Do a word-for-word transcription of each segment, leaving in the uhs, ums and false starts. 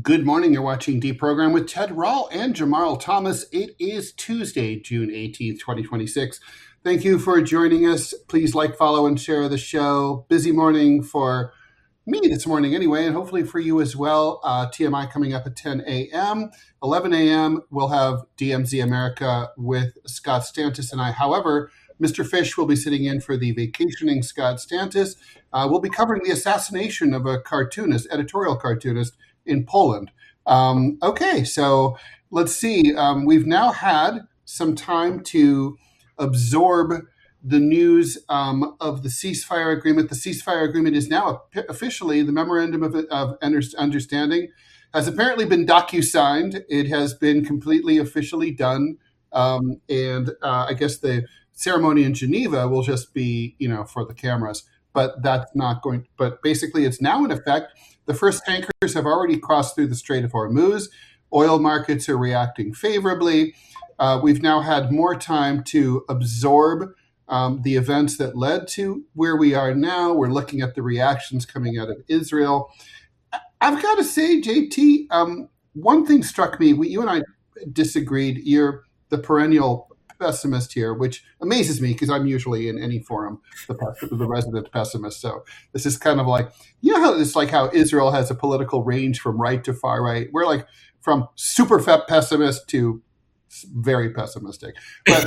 Good morning. You're watching Deprogram with Ted Rall and Jamarl Thomas. It is Tuesday, June eighteenth, twenty twenty-six. Thank you for joining us. Please like, follow, and share the show. Busy morning for me this morning anyway, and hopefully for you as well. Uh, T M I coming up at ten a.m. eleven a.m. we'll have D M Z America with Scott Stantis and I. However, Mister Fish will be sitting in for the vacationing Scott Stantis. Uh, we'll be covering the assassination of a cartoonist, editorial cartoonist, in Poland. Um, okay, so let's see. Um, we've now had some time to absorb the news um, of the ceasefire agreement. The ceasefire agreement is now officially, the memorandum of, of understanding has apparently been docu-signed. It has been completely officially done. Um, and uh, I guess the ceremony in Geneva will just be, you know, for the cameras. But that's not going, but basically it's now in effect. The first tankers have already crossed through the Strait of Hormuz. Oil markets are reacting favorably. Uh, we've now had more time to absorb um, the events that led to where we are now. We're looking at the reactions coming out of Israel. I've got to say, J T, um, one thing struck me. We, you and I disagreed. You're the perennial pessimist here, which amazes me because I'm usually in any forum the, the resident pessimist. So this is kind of like, you know how it's like how Israel has a political range from right to far right. We're like from super pessimist to very pessimistic. But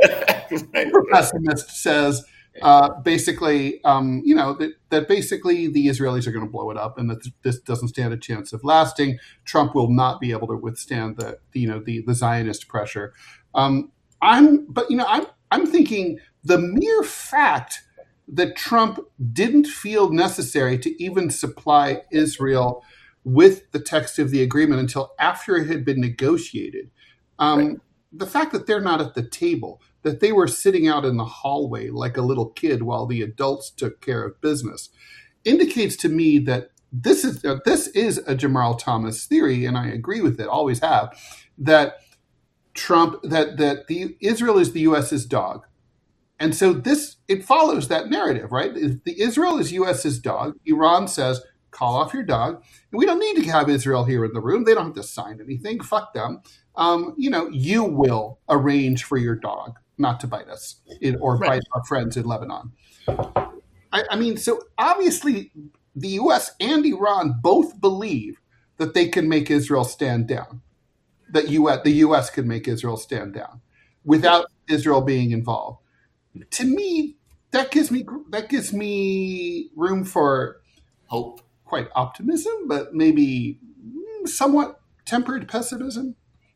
super pessimist says uh, basically, um, you know, that, that basically the Israelis are going to blow it up and that this doesn't stand a chance of lasting. Trump will not be able to withstand the, the you know, the, the Zionist pressure. Um, I'm, but you know, I'm, I'm thinking the mere fact that Trump didn't feel necessary to even supply Israel with the text of the agreement until after it had been negotiated. Um, right. The fact that they're not at the table, that they were sitting out in the hallway like a little kid while the adults took care of business, indicates to me that this is uh, this is a Jamarl Thomas theory, and I agree with it. Always have that. Trump that that the Israel is the US's dog. And so this it follows that narrative, right? The Israel is US's dog. Iran says, call off your dog. And we don't need to have Israel here in the room. They don't have to sign anything. Fuck them. Um, you know, you will arrange for your dog not to bite us in, or right. bite our friends in Lebanon. I, I mean, so obviously the U S and Iran both believe that they can make Israel stand down. That U S, the U S could make Israel stand down without Israel being involved. To me, that gives me that gives me room for hope, quite optimism, but maybe somewhat tempered pessimism.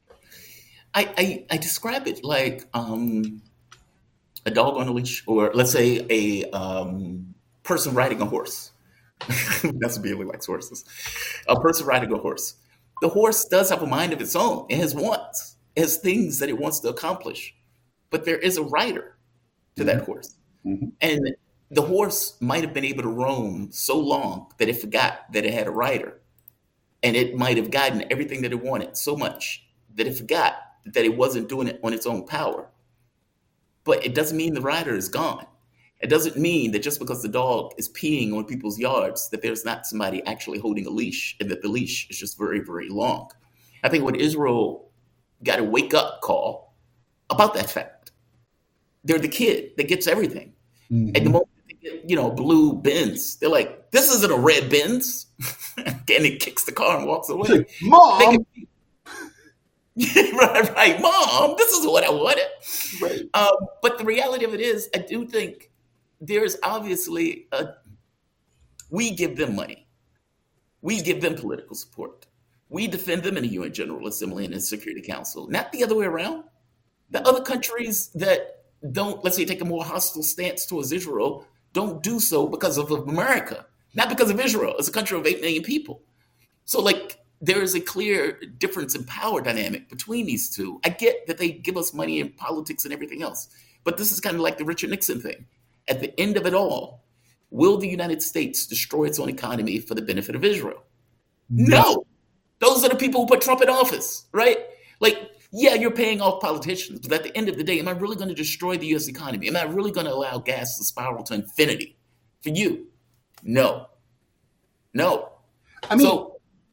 I I, I describe it like um, a dog on a leash, or let's say a um, person riding a horse. That's what Bailey likes horses. A person riding a horse. The horse does have a mind of its own. It has wants. It has things that it wants to accomplish. But there is a rider to that horse. Mm-hmm. And the horse might have been able to roam so long that it forgot that it had a rider. And it might have gotten everything that it wanted so much that it forgot that it wasn't doing it on its own power. But it doesn't mean the rider is gone. It doesn't mean that just because the dog is peeing on people's yards, that there's not somebody actually holding a leash and that the leash is just very, very long. I think when Israel got a wake-up call about that fact, they're the kid that gets everything. Mm-hmm. At the moment they get, you know, blue Benz, they're like, this isn't a red Benz. And it kicks the car and walks away. Mom! right, right. Mom, this is what I wanted. Right. Um, but the reality of it is, I do think there's obviously a, we give them money. We give them political support. We defend them in the U N General Assembly and in the Security Council, not the other way around. The other countries that don't, let's say, take a more hostile stance towards Israel, don't do so because of America, not because of Israel. It's a country of eight million people. So, like, there is a clear difference in power dynamic between these two. I get that they give us money in politics and everything else, but this is kind of like the Richard Nixon thing. At the end of it all, will the United States destroy its own economy for the benefit of Israel? No. Those are the people who put Trump in office, right? Like, yeah, you're paying off politicians, but at the end of the day, am I really going to destroy the U S economy? Am I really going to allow gas to spiral to infinity for you? No. No. I mean, so,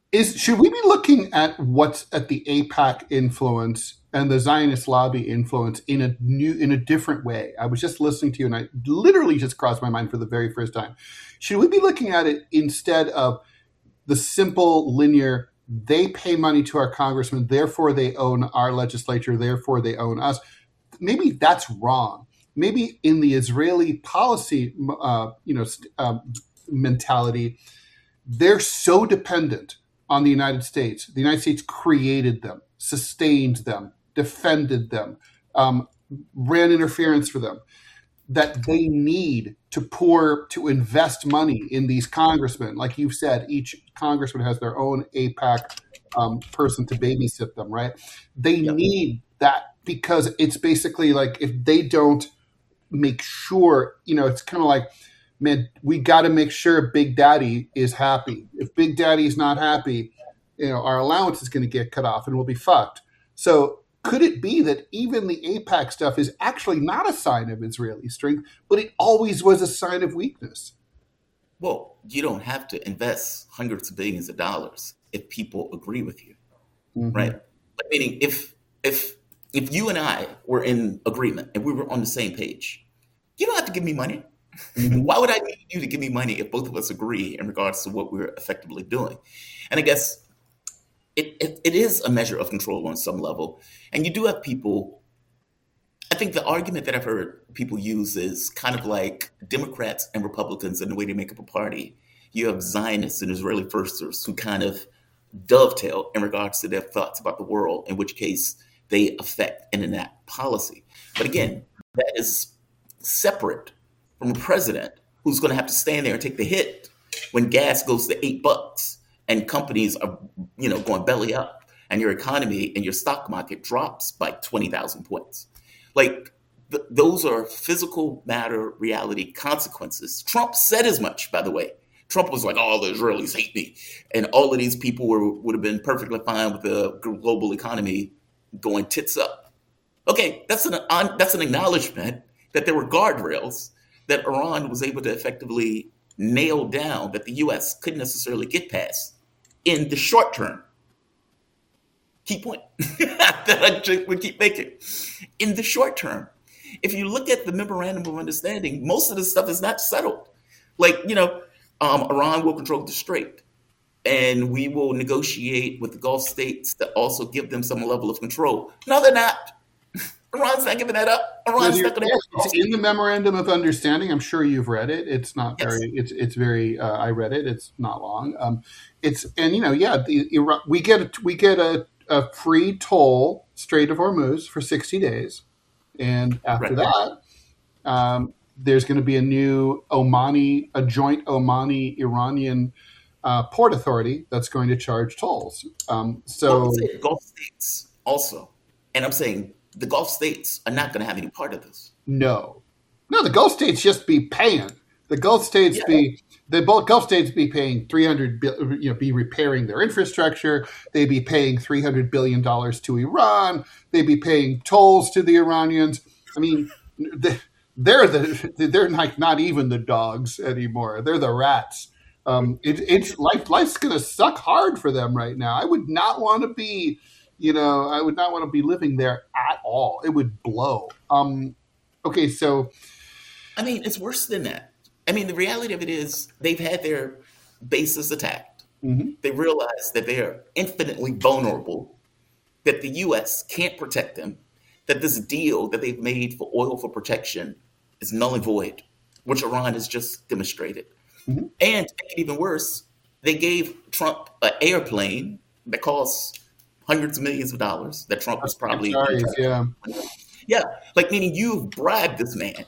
Is should we be looking at what's at the AIPAC influence and the Zionist lobby influence in a new in a different way? I was just listening to you, and I literally just crossed my mind for the very first time. Should we be looking at it instead of the simple linear? They pay money to our congressmen, therefore they own our legislature, therefore they own us. Maybe that's wrong. Maybe in the Israeli policy, uh, you know, uh, mentality, they're so dependent on the United States. The United States created them, sustained them, defended them, um, ran interference for them, that they need to pour, to invest money in these congressmen. Like you've said, each congressman has their own AIPAC um, person to babysit them, right? They yep. need that because it's basically like if they don't make sure, you know, it's kind of like, man, we got to make sure Big Daddy is happy. If Big Daddy is not happy, you know, our allowance is going to get cut off and we'll be fucked. So could it be that even the AIPAC stuff is actually not a sign of Israeli strength, but it always was a sign of weakness? Well, you don't have to invest hundreds of billions of dollars if people agree with you, mm-hmm. right? Meaning if if if you and I were in agreement and we were on the same page, you don't have to give me money. Mm-hmm. Why would I need you to give me money if both of us agree in regards to what we're effectively doing? And I guess it, it, it is a measure of control on some level. And you do have people, I think the argument that I've heard people use is kind of like Democrats and Republicans and the way they make up a party. You have Zionists and Israeli firsters who kind of dovetail in regards to their thoughts about the world, in which case they affect and enact policy. But again, that is separate from a president who's going to have to stand there and take the hit when gas goes to eight bucks and companies are, you know, going belly up and your economy and your stock market drops by twenty thousand points. Like th- those are physical matter reality consequences. Trump said as much, by the way. Trump was like, oh, the Israelis hate me. And all of these people were, would have been perfectly fine with the global economy going tits up. Okay, that's an, on, that's an acknowledgement that there were guardrails that Iran was able to effectively nail down that the U S couldn't necessarily get past in the short term. Key point that I would keep making. In the short term, if you look at the memorandum of understanding, most of the stuff is not settled. Like, you know, um, Iran will control the Strait, and we will negotiate with the Gulf states that also give them some level of control. No, they're not. Iran's not giving that up. Iran's not going to. It's in the memorandum of understanding. I'm sure you've read it. It's not yes. very. It's it's very. Uh, I read it. It's not long. Um, it's and you know yeah. The, Iran, we get a, we get a, a free toll Strait of Hormuz for sixty days, and after right. that, um, there's going to be a new Omani, a joint Omani Iranian uh, port authority that's going to charge tolls. Um, so well, Gulf states also, and I'm saying. The Gulf states are not going to have any part of this. No, no. The Gulf states just be paying. The Gulf states yeah. be the Gulf states be paying three hundred. You know, be repairing their infrastructure. They be paying three hundred billion dollars to Iran. They be paying tolls to the Iranians. I mean, they're the they're like not even the dogs anymore. They're the rats. Um, it, it's life. Life's going to suck hard for them right now. I would not want to be. You know, I would not want to be living there at all. It would blow. Um, okay, so. I mean, it's worse than that. I mean, the reality of it is they've had their bases attacked. Mm-hmm. They realize that they are infinitely vulnerable, that the U S can't protect them, that this deal that they've made for oil for protection is null and void, which Iran has just demonstrated. Mm-hmm. And to make it even worse, they gave Trump an airplane that costs hundreds of millions of dollars that Trump was probably sorry, yeah yeah like meaning you've bribed this man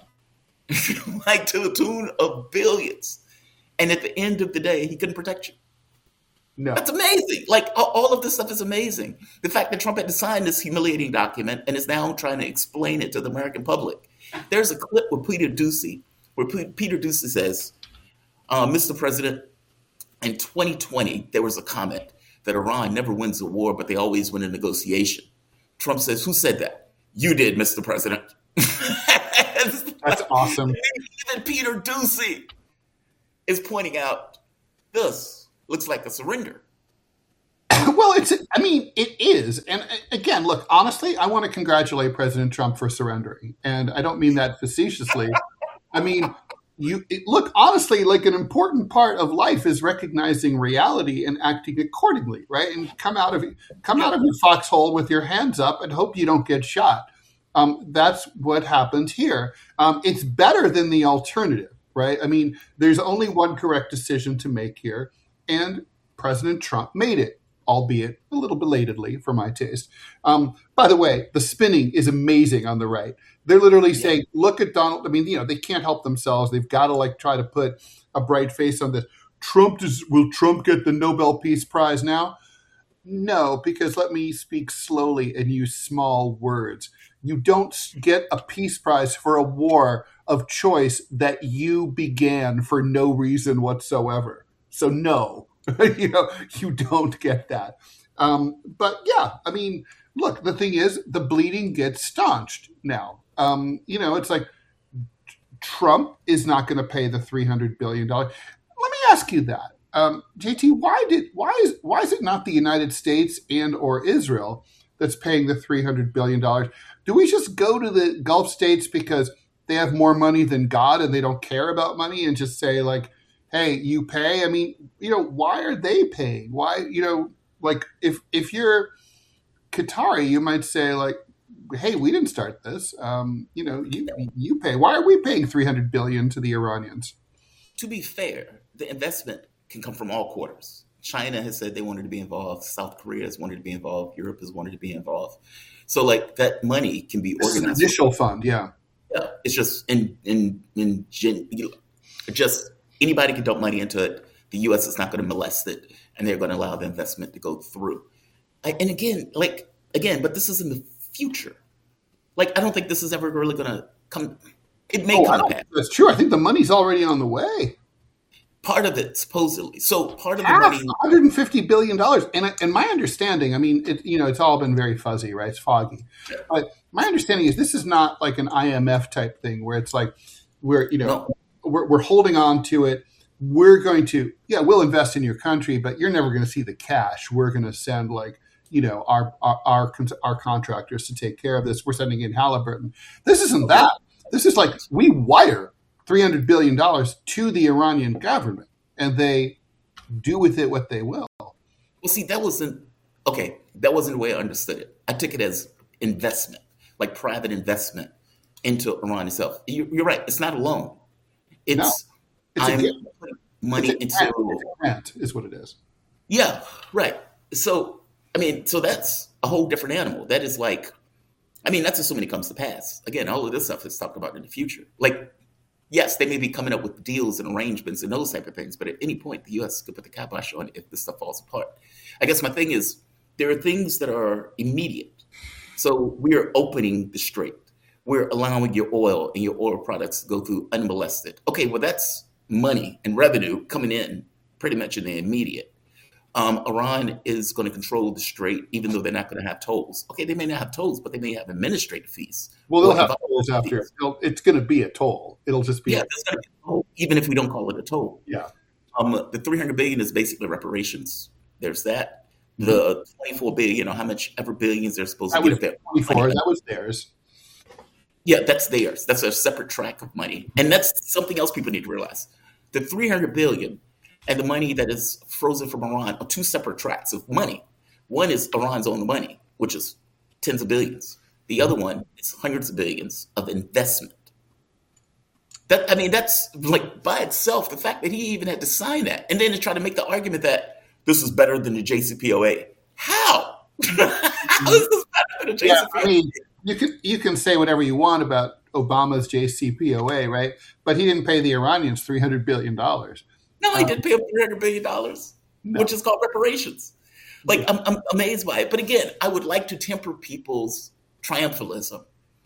like to the tune of billions, and at the end of the day he couldn't protect you. No, that's amazing. Like all of this stuff is amazing. The fact that Trump had to sign this humiliating document and is now trying to explain it to the American public. There's a clip with Peter Doocy where P- Peter Doocy says, uh, Mister President, in twenty twenty there was a comment that Iran never wins a war, but they always win a negotiation. Trump says, who said that? You did, Mister President. That's awesome. Even Peter Doocy is pointing out, this looks like a surrender. Well, it's, I mean, it is. And uh, again, look, honestly, I want to congratulate President Trump for surrendering. And I don't mean that facetiously. I mean, you it, look, honestly, like an important part of life is recognizing reality and acting accordingly, right? And come out of come out of your foxhole with your hands up and hope you don't get shot. Um, that's what happened here. Um, it's better than the alternative, right? I mean, there's only one correct decision to make here, and President Trump made it, albeit a little belatedly for my taste. Um, by the way, the spinning is amazing on the right. They're literally saying, yeah. Look at Donald. I mean, you know, they can't help themselves. They've got to like try to put a bright face on this. Trump does, will Trump get the Nobel Peace Prize now? No, because let me speak slowly and use small words. You don't get a peace prize for a war of choice that you began for no reason whatsoever. So no, you know, you don't get that. Um, but yeah, I mean, look, the thing is, the bleeding gets staunched now. Um, you know, it's like Trump is not going to pay the three hundred billion dollars. Let me ask you that. Um, J T, why did why is why is it not the United States and or Israel that's paying the three hundred billion dollars? Do we just go to the Gulf states because they have more money than God and they don't care about money and just say like, hey, you pay? I mean, you know, why are they paying? Why, you know, like if if you're Qatari, you might say like, hey, we didn't start this. Um, you know, you you pay. Why are we paying three hundred billion dollars to the Iranians? To be fair, the investment can come from all quarters. China has said they wanted to be involved. South Korea has wanted to be involved. Europe has wanted to be involved. So like that money can be this organized. Is an initial fund, yeah. Yeah, it's just in in in gen, just anybody can dump money into it. The U S is not going to molest it, and they're going to allow the investment to go through. I, and again, like again, but this is in the future. Like I don't think this is ever really going to come. It may oh, come to pass. That's true. I think the money's already on the way. Part of it, supposedly. So part of Half, the money, one hundred fifty billion dollars. And and my understanding, I mean, it, you know, it's all been very fuzzy, right? It's foggy. Yeah. But my understanding is this is not like an I M F type thing where it's like we're, you know, no. we're we're holding on to it. We're going to, yeah, we'll invest in your country, but you're never going to see the cash. We're going to send like, you know, our our our, our contractors to take care of this. We're sending in Halliburton. This isn't okay. that. This is like we wire three hundred billion dollars to the Iranian government, and they do with it what they will. Well, see, that wasn't, okay, that wasn't the way I understood it. I took it as investment, like private investment into Iran itself. You, you're right. It's not a loan. It's, no, it's I'm a putting money it's a into. Grant, it's a grant is what it is. Yeah, right. So, I mean, so that's a whole different animal. That is like, I mean, that's assuming it comes to pass. Again, all of this stuff is talked about in the future. Like, yes, they may be coming up with deals and arrangements and those type of things, but at any point, the U S could put the kibosh on it if this stuff falls apart. I guess my thing is, there are things that are immediate. So we are opening the strait. We're allowing your oil and your oil products to go through unmolested. Okay, well, that's money and revenue coming in pretty much in the immediate. Um, Iran is going to control the strait, even though they're not going to have tolls. Okay, they may not have tolls, but they may have administrative fees. Well, they'll have tolls after. It'll, it's going to be a toll. It'll just be. Yeah, it's going to be a toll, even if we don't call it a toll. Yeah. Um, the three hundred billion dollars is basically reparations. There's that. Mm-hmm. The twenty-four billion dollars, or how much ever billions they're supposed that to was get. twenty-four. That was theirs. Yeah, that's theirs. That's a separate track of money, and that's something else people need to realize. The three hundred billion dollars. And the money that is frozen from Iran are two separate tracks of money. One is Iran's own money, which is tens of billions. The other one is hundreds of billions of investment. That I mean, that's like by itself, the fact that he even had to sign that. And then to try to make the argument that this is better than the J C P O A. How? How is this better than the J C P O A? Yeah, I mean, you can, you can say whatever you want about Obama's J C P O A, right? But he didn't pay the Iranians three hundred billion dollars. No, he didn't pay them three hundred billion dollars, no. which is called reparations. Like, I'm, I'm amazed by it. But again, I would like to temper people's triumphalism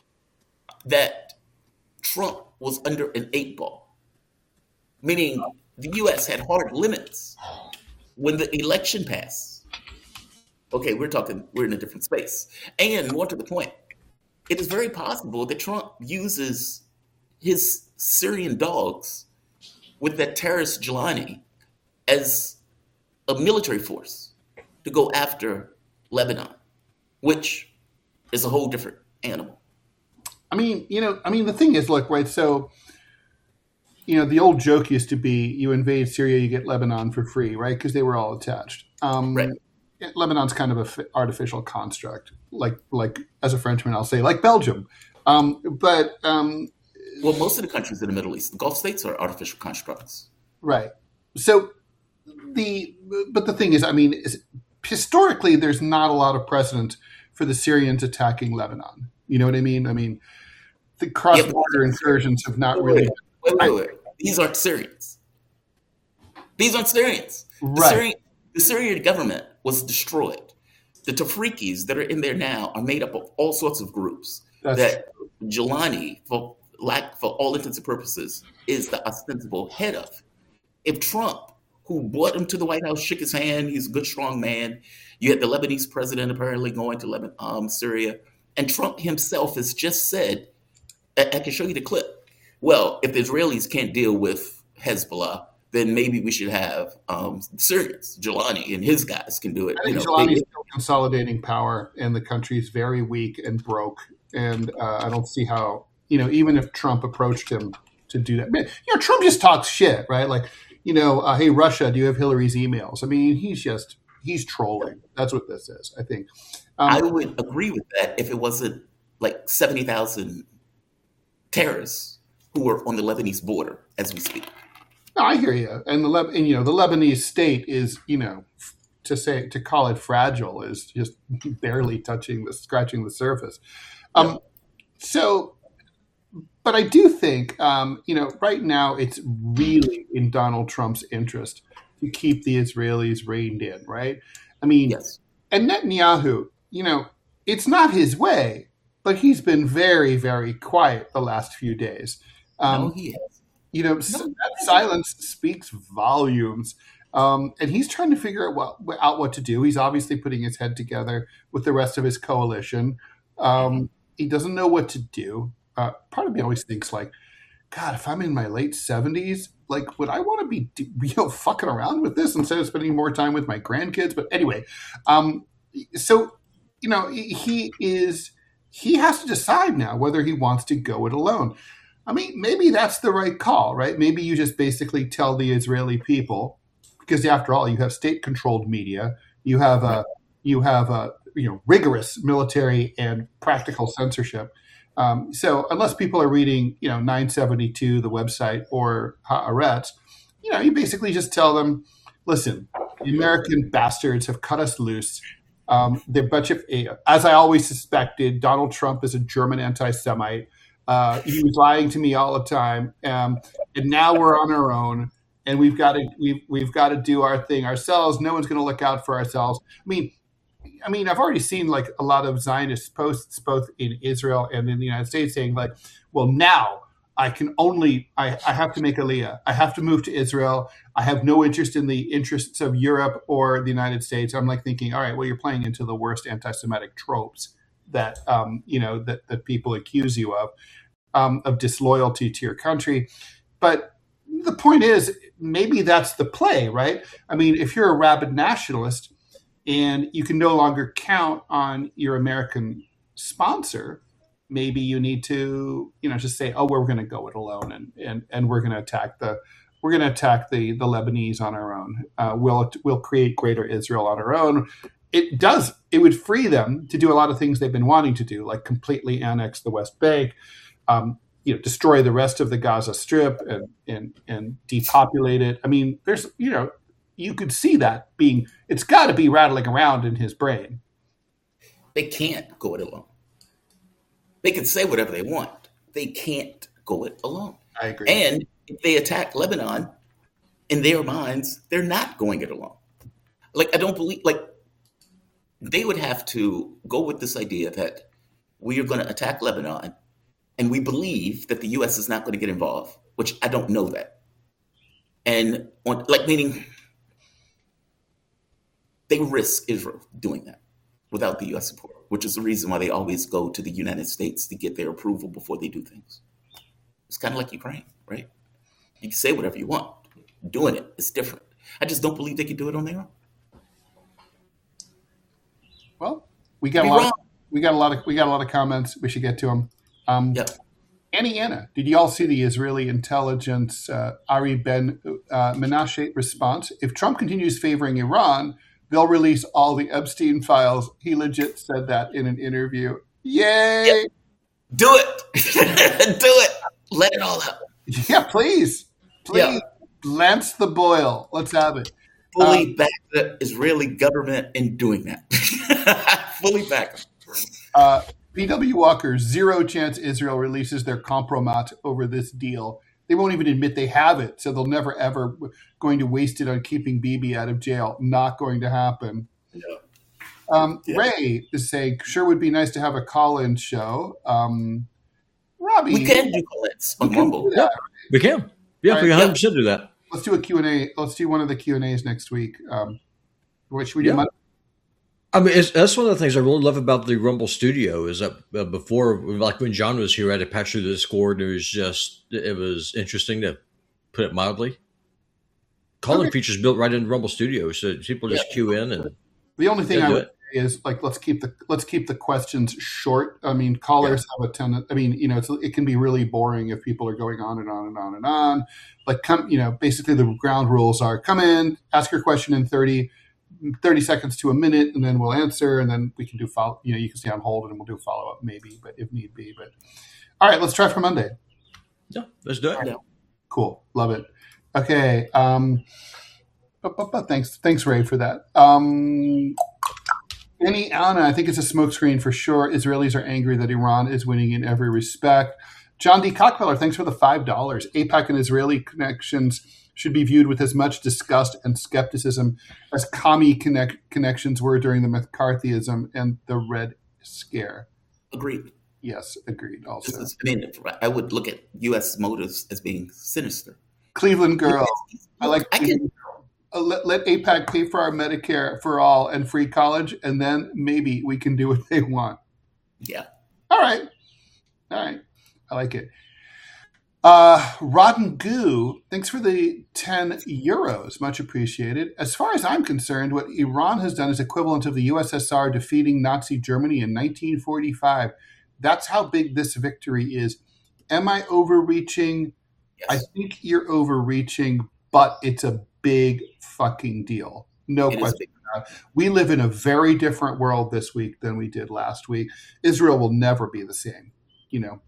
that Trump was under an eight ball, meaning the U S had hard limits when the election passed. Okay, we're talking, we're in a different space. And more to the point, it is very possible that Trump uses his Syrian dogs with that terrorist Jelani as a military force. to go after Lebanon, which is a whole different animal. I mean, you know, I mean, the thing is, look, right, so, you know, the old joke used to be you invade Syria, you get Lebanon for free, right? Because they were all attached. Um, Right. Lebanon's kind of an f- artificial construct, like, like as a Frenchman, I'll say, like Belgium. Um, but, um, Well, most of the countries in the Middle East, the Gulf states, are artificial constructs. right. So the, but the thing is, I mean, is, historically, there's not a lot of precedent for the Syrians attacking Lebanon. You know what I mean? I mean, the cross-border Yeah, incursions have not Wait, really. wait, wait, wait, wait. These aren't Syrians. These aren't Syrians. The, Right. Syrian, the Syrian government was destroyed. The Tafrikis that are in there now are made up of all sorts of groups. That's that Jelani, for lack for all intents and purposes, is the ostensible head of. If Trump, who brought him to the White House, shook his hand, he's a good, strong man. You had the Lebanese president apparently going to Lebanon, um, Syria, and Trump himself has just said, I, I can show you the clip. Well, if the Israelis can't deal with Hezbollah, then maybe we should have um, Syrians. Jelani and his guys can do it. I think You know, Jelani's they- still consolidating power, and the country's very weak and broke. And uh, I don't see how, you know, even if Trump approached him to do that, man, you know, Trump just talks shit, right? Like, you know, uh, hey, Russia, do you have Hillary's emails? I mean, he's just, he's trolling. That's what this is, I think. Um, I would agree with that if it wasn't like seventy thousand terrorists who are on the Lebanese border as we speak. no, I hear you. And the Leb- and you know, the Lebanese state is, you know, f- to say to call it fragile is just barely touching the scratching the surface. Um, Yeah. So, but I do think, um, you know, right now it's really in Donald Trump's interest to keep the Israelis reined in, right? I mean, Yes. and Netanyahu, you know, it's not his way, but he's been very, very quiet the last few days. Um, No, he has. you know, s- that silence speaks volumes. Um, and he's trying to figure out what, out what to do. He's obviously putting his head together with the rest of his coalition. Um, he doesn't know what to do. Uh, part of me always thinks like, God, if I'm in my late seventies, like, would I want to be, you know, fucking around with this instead of spending more time with my grandkids? But anyway, um, so, you know, he is, he has to decide now whether he wants to go it alone. I mean, maybe that's the right call, right? Maybe you just basically tell the Israeli people, because after all, you have state-controlled media, you have a, you have a, you know, rigorous military and practical censorship. Um, so unless people are reading, you know, nine seventy-two, the website, or Haaretz, you know, you basically just tell them, listen, the American bastards have cut us loose. Um, they're a bunch of, as I always suspected, Donald Trump is a German anti-Semite. Uh, he was lying to me all the time, um, and now we're on our own, and we've got to we've we've got to do our thing ourselves. No one's going to look out for ourselves. I mean, I mean, I've already seen like a lot of Zionist posts, both in Israel and in the United States, saying like, "Well, now I can only I, I have to make Aliyah. I have to move to Israel. I have no interest in the interests of Europe or the United States." I'm like thinking, all right, well, you're playing into the worst anti-Semitic tropes that um, you know that that people accuse you of. Um, of disloyalty to your country. But the point is, maybe that's the play, right? I mean, if you're a rabid nationalist and you can no longer count on your American sponsor, maybe you need to, you know, just say, oh, we're going to go it alone and, and, and we're going to attack the we're going to attack the, the Lebanese on our own. Uh, we'll, we'll create greater Israel on our own. It does, it would free them to do a lot of things they've been wanting to do, like completely annex the West Bank, Um, you know, destroy the rest of the Gaza Strip and, and and depopulate it. I mean, there's, you know, you could see that being, it's got to be rattling around in his brain. They can't go it alone. They can say whatever they want. They can't go it alone. I agree. And if they attack Lebanon, in their minds, they're not going it alone. Like, I don't believe, like, they would have to go with this idea that we are going to attack Lebanon, and we believe that the U S is not going to get involved, which I don't know that. And, on, like, meaning they risk Israel doing that without the U S support, which is the reason why they always go to the United States to get their approval before they do things. It's kind of like Ukraine, right? You can say whatever you want. Doing it is different. I just don't believe they can do it on their own. Well, we got a lot. Of, we got a lot of. We got a lot of comments. We should get to them. Um, Yep. Annie Anna, did you all see the Israeli intelligence uh, Ari Ben uh, Menashe response? If Trump continues favoring Iran, they'll release all the Epstein files. He legit said that in an interview. Yay! Yep. Do it. Do it. Let it all out. Yeah, please. Please. Yeah. Lance the boil. Let's have it. Fully um, back the Israeli government in doing that. Fully back them. Uh, P W Walker, zero chance Israel releases their compromat over this deal. They won't even admit they have it, so they'll never, ever going to waste it on keeping Bibi out of jail. Not going to happen. Yeah. Um, yeah. Ray is saying, sure would be nice to have a call-in show. Um, Robbie. We can do call-ins on Rumble. Yeah, we can. Yeah, right, we one hundred percent yeah. do that. Let's do a Q and A. Let's do one of the Q and A's next week. Um, what should we do? Yeah. Monday? I mean, it's, that's one of the things I really love about the Rumble Studio is that uh, before, like when John was here, I had to patch through the Discord. It was just, it was interesting to put it mildly. Calling okay. features built right into Rumble Studio, so people just yeah. queue in and. The only thing I would say is like let's keep the let's keep the questions short. I mean, callers yeah. have a tendency. I mean, you know, it's, it can be really boring if people are going on and on and on and on. Like, come, you know, basically the ground rules are come in, ask your question in thirty. thirty seconds to a minute, and then we'll answer, and then we can do follow. You know, you can stay on hold, and we'll do follow up, maybe, but if need be. But all right, let's try for Monday. Yeah, let's do it. Right. Cool, love it. Okay, um, but, but, but thanks, thanks, Ray, for that. Um, Annie Anna, I think it's a smokescreen for sure. Israelis are angry that Iran is winning in every respect. John D. Cockfeller, thanks for the five dollars. AIPAC and Israeli connections should be viewed with as much disgust and skepticism as commie connect, connections were during the McCarthyism and the Red Scare. Agreed. Yes, agreed also. Is, I mean, I would look at U S motives as being sinister. Cleveland girl. I like I can, uh, let, let AIPAC pay for our Medicare for all and free college, and then maybe we can do what they want. Yeah. All right. All right. I like it. Uh, Rodden Goo, thanks for the ten euros. Much appreciated. As far as I'm concerned, what Iran has done is equivalent of the U S S R defeating Nazi Germany in nineteen forty-five. That's how big this victory is. Am I overreaching? Yes. I think you're overreaching, but it's a big fucking deal. No it question. We live in a very different world this week than we did last week. Israel will never be the same, you know.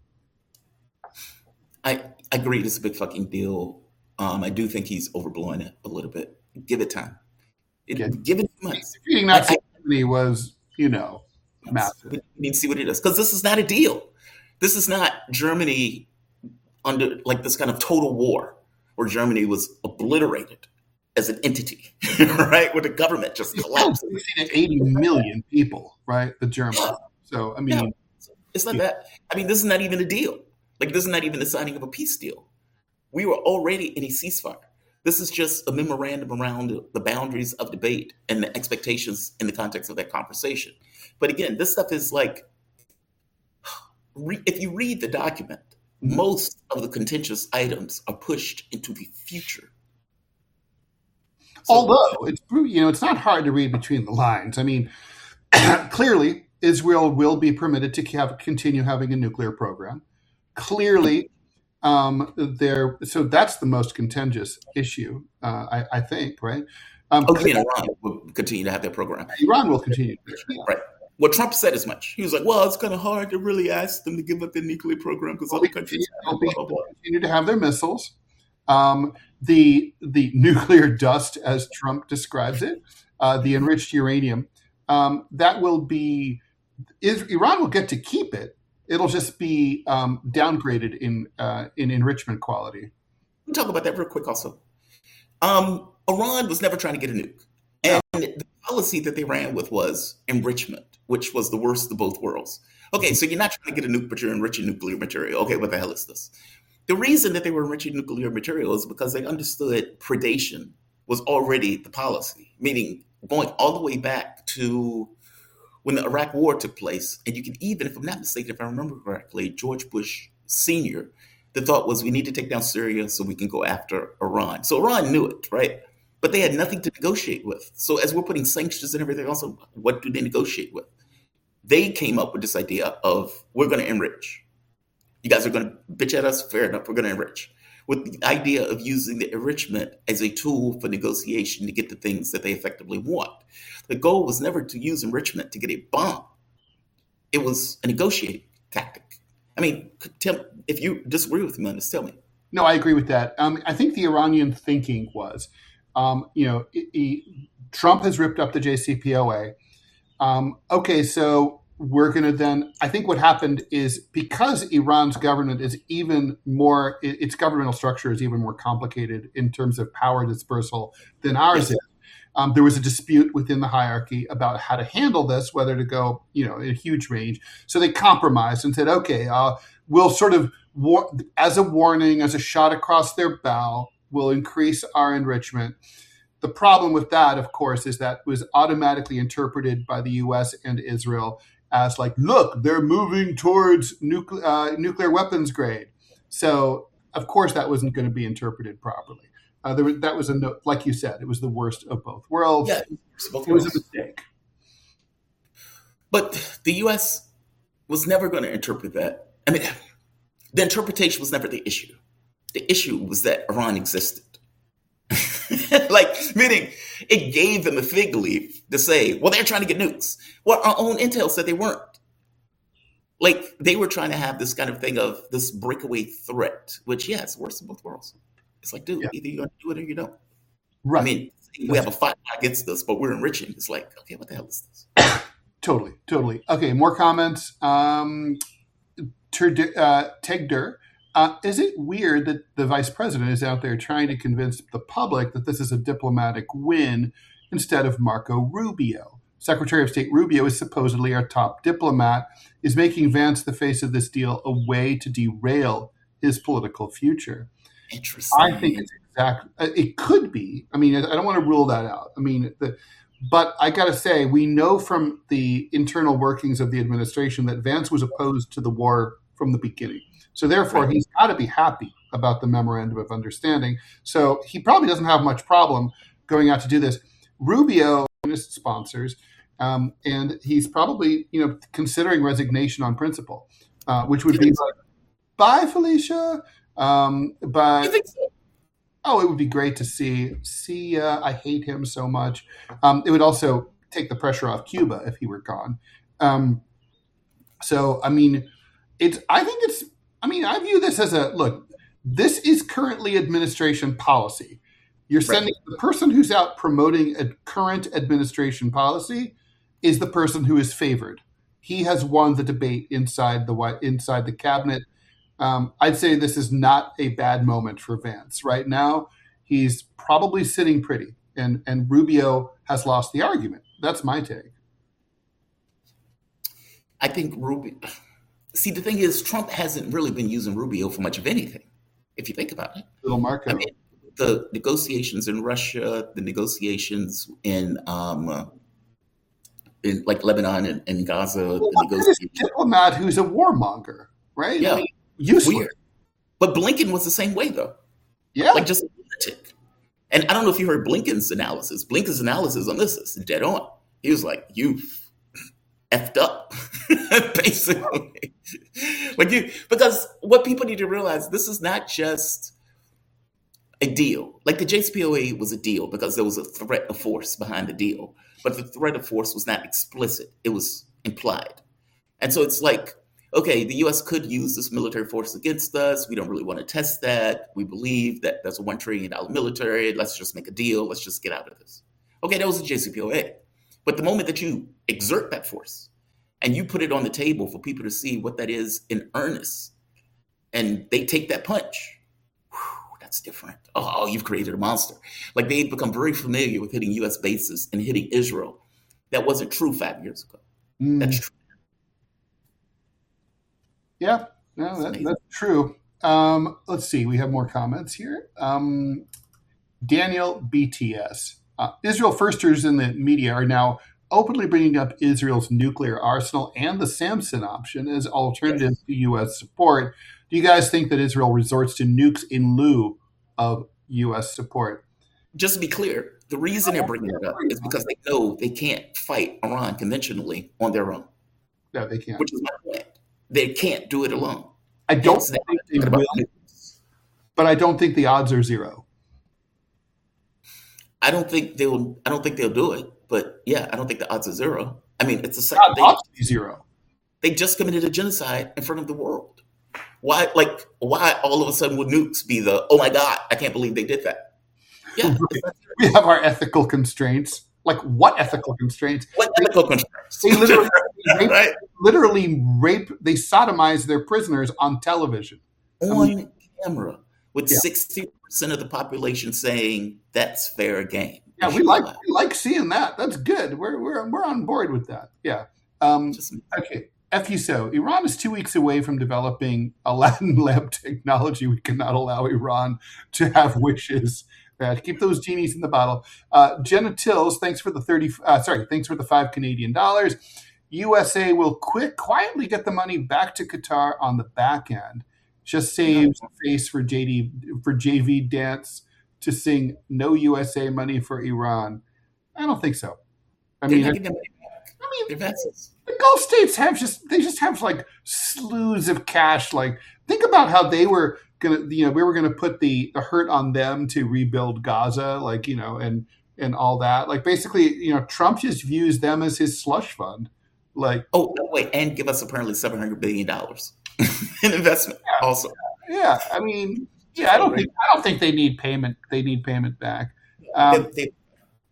I agree. It's a big fucking deal. Um, I do think he's overblowing it a little bit. Give it time. It, yeah. Give it months. Defeating Nazi Germany was, you know, massive. We need to see what it is. Because this is not a deal. This is not Germany under like this kind of total war where Germany was obliterated as an entity, right? Where the government just collapsed. eighty million people, right? The Germans. Yeah. So, I mean. Yeah. It's not yeah. that. I mean, this is not even a deal. Like, this is not even the signing of a peace deal. We were already in a ceasefire. This is just a memorandum around the boundaries of debate and the expectations in the context of that conversation. But again, this stuff is like, if you read the document, mm-hmm. most of the contentious items are pushed into the future. So, Although, it's you know, it's not hard to read between the lines. I mean, clearly, Israel will be permitted to have, continue having a nuclear program. Clearly, um, there. So that's the most contentious issue, uh, I, I think, right? Um, oh, you mean Iran will continue to have their program? Iran will continue. Yeah. Right. Well, Trump said as much. He was like, well, it's kind of hard to really ask them to give up their nuclear program because well, other countries will blah, blah, blah. continue to have their missiles. Um, the the nuclear dust, as Trump describes it, uh, the enriched uranium, um, that will be, is, Iran will get to keep it. It'll just be um, downgraded in uh, in enrichment quality. We'll talk about that real quick also. Um, Iran was never trying to get a nuke. And no. the policy that they ran with was enrichment, which was the worst of both worlds. Okay, so you're not trying to get a nuke, but you're enriching nuclear material. Okay, what the hell is this? The reason that they were enriching nuclear material is because they understood predation was already the policy, meaning going all the way back to when the Iraq War took place. And you can even, if I'm not mistaken, if I remember correctly, George Bush Senior, the thought was we need to take down Syria so we can go after Iran. So Iran knew it, right? but they had nothing to negotiate with. So as we're putting sanctions and everything else, what do they negotiate with? They came up with this idea of, we're going to enrich. You guys are going to bitch at us? Fair enough, we're going to enrich. With the idea of using the enrichment as a tool for negotiation to get the things that they effectively want. The goal was never to use enrichment to get a bomb. It was a negotiating tactic. I mean, tell, if you disagree with me on this, tell me. No, I agree with that. Um, I think the Iranian thinking was, um, you know, it, it, Trump has ripped up the J C P O A. Um, okay, so we're going to then, I think what happened is because Iran's government is even more, its governmental structure is even more complicated in terms of power dispersal than ours is. Um, there was a dispute within the hierarchy about how to handle this, whether to go, you know, in a huge range. So they compromised and said, okay, uh, we'll sort of, war- as a warning, as a shot across their bow, we'll increase our enrichment. The problem with that, of course, is that was automatically interpreted by the U S and Israel as like, look, they're moving towards nuclear uh, nuclear weapons grade. So, of course, that wasn't going to be interpreted properly. Uh, there was, that was a no, like you said, it was the worst of both worlds. Yeah, both it was worlds. a mistake. But the U S was never going to interpret that. I mean, the interpretation was never the issue. The issue was that Iran existed. Like, meaning it gave them a fig leaf to say, well, they're trying to get nukes. Well, our own intel said they weren't. Like, they were trying to have this kind of thing of this breakaway threat, which, yeah, it's worse than both worlds. It's like, dude, yeah. either you're going to do it or you don't. Right. I mean, we have a fight against this, but we're enriching. It's like, okay, what the hell is this? Totally, totally. Okay, more comments. Um, uh, Tegder. Uh, is it weird that the vice president is out there trying to convince the public that this is a diplomatic win instead of Marco Rubio? Secretary of State Rubio is supposedly our top diplomat. Is making Vance the face of this deal a way to derail his political future? Interesting. I think it's exactly. It could be. I mean, I don't want to rule that out. I mean, the, but I got to say, we know from the internal workings of the administration that Vance was opposed to the war from the beginning. So therefore, right. He's got to be happy about the memorandum of understanding. So he probably doesn't have much problem going out to do this. Rubio is sponsors, um, and he's probably, you know, considering resignation on principle, uh, which would be like, bye, Felicia. Um, but you think so? Oh, it would be great to see. See, uh, I hate him so much. Um, it would also take the pressure off Cuba if he were gone. Um, so, I mean, it's. I think it's. I mean, I view this as a look. This is currently administration policy. You're sending right. The person who's out promoting a current administration policy is the person who is favored. He has won the debate inside the inside the cabinet. Um, I'd say this is not a bad moment for Vance. Right now, he's probably sitting pretty, and, and Rubio has lost the argument. That's my take. I think Rubio... See, the thing is, Trump hasn't really been using Rubio for much of anything, if you think about it. Little Marco. I mean, the negotiations in Russia, the negotiations in... Um, in like Lebanon and, and Gaza. Well, the negotiations. A diplomat who's a warmonger, right? Yeah. I mean, useless. Weird. But Blinken was the same way, though. Yeah. Like just a lunatic. And I don't know if you heard Blinken's analysis. Blinken's analysis on this is dead on. He was like, you effed up, basically. Like you, because what people need to realize, this is not just a deal. Like the J C P O A was a deal because there was a threat of force behind the deal. But the threat of force was not explicit. It was implied. And so it's like, okay, the U S could use this military force against us. We don't really want to test that. We believe that there's a one trillion dollars military. Let's just make a deal. Let's just get out of this. Okay, that was the J C P O A. But the moment that you exert that force and you put it on the table for people to see what that is in earnest, and they take that punch, whew, that's different. Oh, you've created a monster. Like they've become very familiar with hitting U S bases and hitting Israel. That wasn't true five years ago. Mm. That's true. Yeah, no, that, that's true. Um, let's see. We have more comments here. Um, Daniel B T S. Uh, Israel firsters in the media are now openly bringing up Israel's nuclear arsenal and the Samson option as alternatives yes. to U S support. Do you guys think that Israel resorts to nukes in lieu of U S support? just to be clear, the reason they're bringing it up is because they know they can't fight Iran conventionally on their own. No, they can't. Which is my point. They can't do it alone. I don't Hence, think they're they talking will, about- but I don't think the odds are zero. I don't think they'll. I don't think they'll do it. But yeah, I don't think the odds are zero. I mean, it's a Odds they, ought to be zero. they just committed a genocide in front of the world. Why, like, why all of a sudden would nukes be the? Oh my God, I can't believe they did that. Yeah, it's not- We have our ethical constraints. Like what ethical constraints? what ethical constraints? They literally, rape, right literally rape. They sodomize their prisoners on television. on camera with Yeah. sixty percent of the population saying that's fair game. Yeah, we like we like seeing that. That's good. We're we're we're on board with that. Yeah. Um, Just- okay. F you so. Iran is two weeks away from developing Aladdin lamp technology. We cannot allow Iran to have wishes. Uh, keep those genies in the bottle. Uh, Jenna Tills, thanks for the thirty. Uh, sorry, thanks for the five Canadian dollars. U S A will quick quietly get the money back to Qatar on the back end. Just saves face for J D for J V Dance to sing "No U S A Money for Iran." I don't think so. I They're mean, not I, getting their money back. I mean, Their vassals. the Gulf states have just they just have like slews of cash. Like think about how they were gonna, you know, we were gonna put the, the hurt on them to rebuild Gaza, like, you know, and and all that. Like basically, you know, Trump just views them as his slush fund. Like, Oh, no, wait, and give us apparently seven hundred billion dollars in investment. Yeah. Also, yeah, I mean, yeah, I don't think I don't think they need payment. They need payment back. Um, They- they-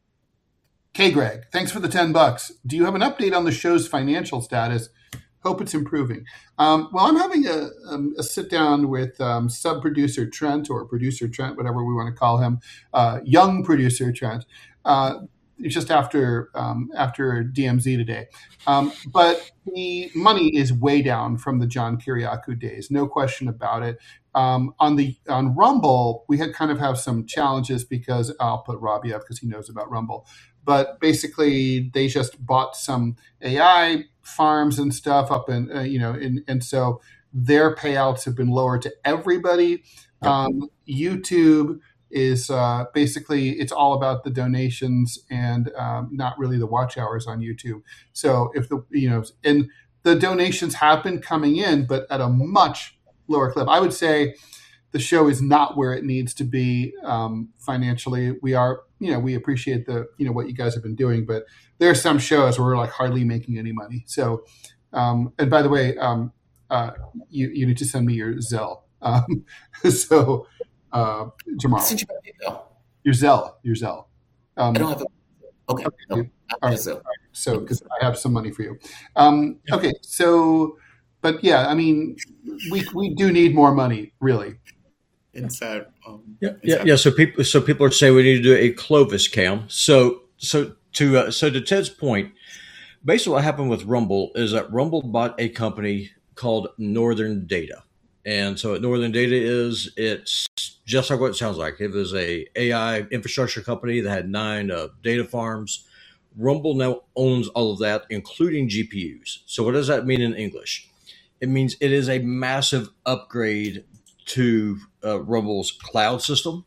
K. Greg, thanks for the ten bucks. Do you have an update on the show's financial status? Hope it's improving. Um, well, I'm having a, um, a sit down with um, sub producer Trent, or producer Trent, whatever we want to call him, uh, young producer Trent. Uh, just after um, after D M Z today, um, but the money is way down from the John Kiriakou days, no question about it. Um, on the on Rumble, we had kind of have some challenges because I'll put Robbie up because he knows about Rumble. But basically, they just bought some A I farms and stuff up, in uh, you know, in, and so their payouts have been lowered to everybody. Yep. Um, YouTube is uh, basically it's all about the donations and um, not really the watch hours on YouTube. So if the you know and the donations have been coming in, but at a much lower clip. I would say the show is not where it needs to be um, financially. We are, you know, we appreciate the, you know, what you guys have been doing, but there are some shows where we're like hardly making any money. So, um, and by the way, um, uh, you you need to send me your Zelle. Um, so, uh, Jamal, Since you no, your Zelle, your Zelle. Um, I don't have a. Okay, no, Okay. I All have right. a- so because I have some money for you. Um, okay, so, but yeah, I mean, we we do need more money, really. inside. Um, Yeah, yeah, inside- yeah. So people, so people are saying we need to do a Clovis cam. So, so to uh, so to Ted's point, basically what happened with Rumble is that Rumble bought a company called Northern Data, and so what Northern Data is, it's just like what it sounds like. It was a AI infrastructure company that had nine uh, data farms. Rumble now owns all of that, including G P Us. So what does that mean in English? It means it is a massive upgrade to uh, Rumble's cloud system.